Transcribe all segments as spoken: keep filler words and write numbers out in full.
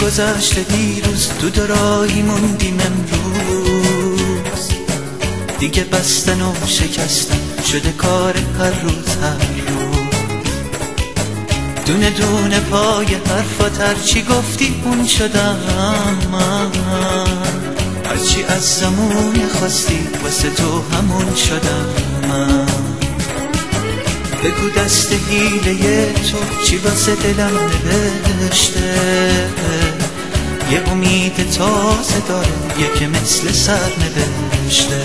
گذشته دیروز، تو دوراهی موندیم امروز. دیگه بستن و شکستن شده کار هر روز هر روز. دونه دونه پای حرفات هرچی گفتی اون شدم من، هرچی از زمون خواستی واسه تو همون شدم من. بگو دست حیله تو چی واسه دلم نوشته، یه امید تازه داره یه که مثل سر نوشته.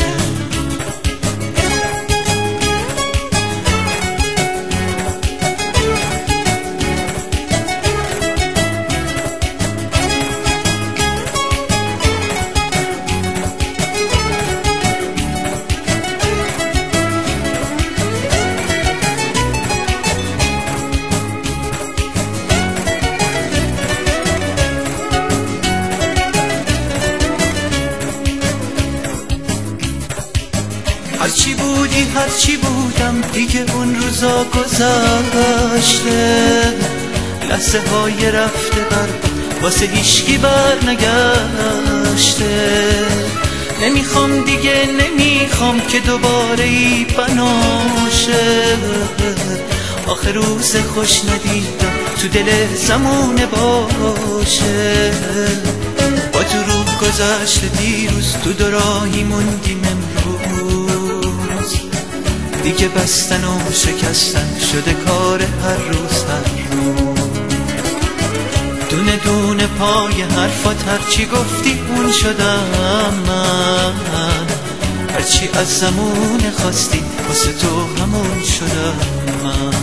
هرچی بودی هرچی بودم دیگه اون روزا گذشته، لحظه های رفته بر واسه هیشکی بر نگشته. نمیخوام دیگه نمیخوام که دوباره ای بناشه، آخر روز خوش ندیدم تو دل زمونه باشه. با دروغ گذشته دیروز، تو دوراهی موندیم امروز. دیگه بستن و شکستن شده کار هر روز هر روز. دونه دونه پای حرفات هرچی گفتی اون شدم من، هرچی از زمونه خواستی واسه تو همون شدم من.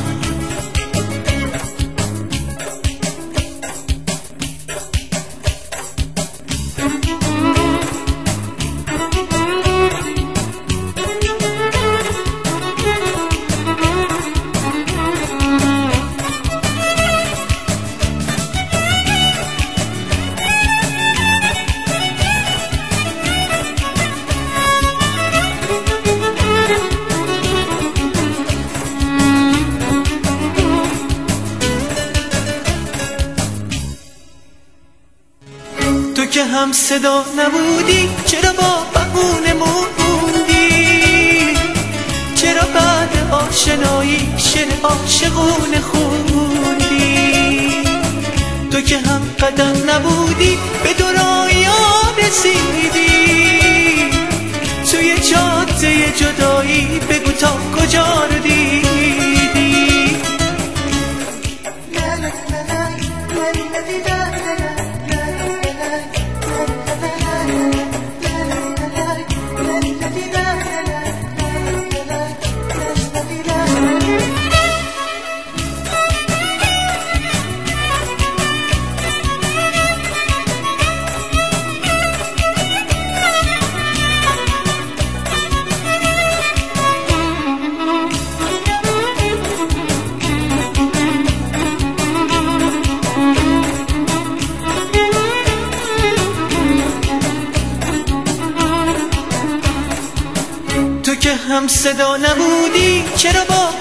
تو که هم صدا نبودی چرا با بهونه موندی، چرا بعد آشنایی شعر عاشقونه خوندی. تو که هم قدم نبودی به دورایی ها رسیدی، توی جاده جدایی بگو تا کجا رو دیدی. تو که هم صدا نبودی چرا با